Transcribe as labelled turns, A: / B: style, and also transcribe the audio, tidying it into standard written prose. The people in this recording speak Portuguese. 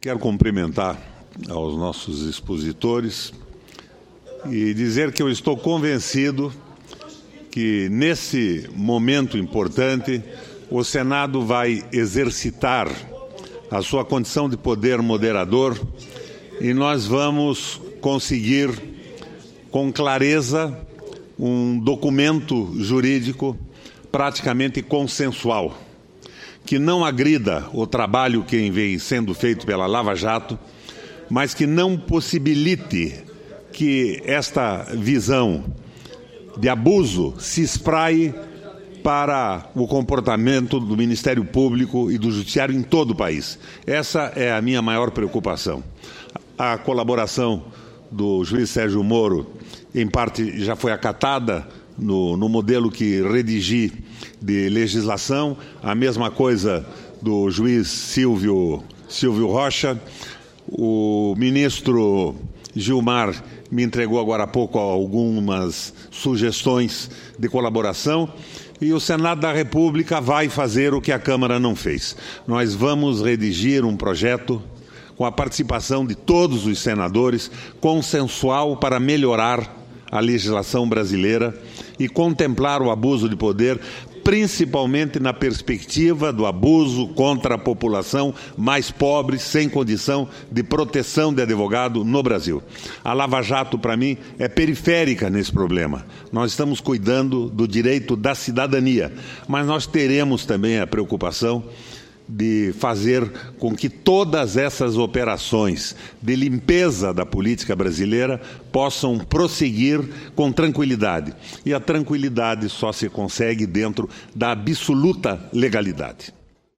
A: Quero cumprimentar aos nossos expositores e dizer que eu estou convencido que, nesse momento importante, o Senado vai exercitar a sua condição de poder moderador e nós vamos conseguir, com clareza, um documento jurídico praticamente consensual, que não agrida o trabalho que vem sendo feito pela Lava Jato, mas que não possibilite que esta visão de abuso se espraie para o comportamento do Ministério Público e do Judiciário em todo o país. Essa é a minha maior preocupação. A colaboração do juiz Sérgio Moro, em parte, já foi acatada no modelo que redigi de legislação, a mesma coisa do juiz Silvio Rocha. O ministro Gilmar me entregou agora há pouco algumas sugestões de colaboração e o Senado da República vai fazer o que a Câmara não fez. Nós vamos redigir um projeto com a participação de todos os senadores, consensual para melhorar a legislação brasileira e contemplar o abuso de poder, principalmente na perspectiva do abuso contra a população mais pobre, sem condição de proteção de advogado no Brasil. A Lava Jato, para mim, é periférica nesse problema. Nós estamos cuidando do direito da cidadania, mas nós teremos também a preocupação de fazer com que todas essas operações de limpeza da política brasileira possam prosseguir com tranquilidade. E a tranquilidade só se consegue dentro da absoluta legalidade.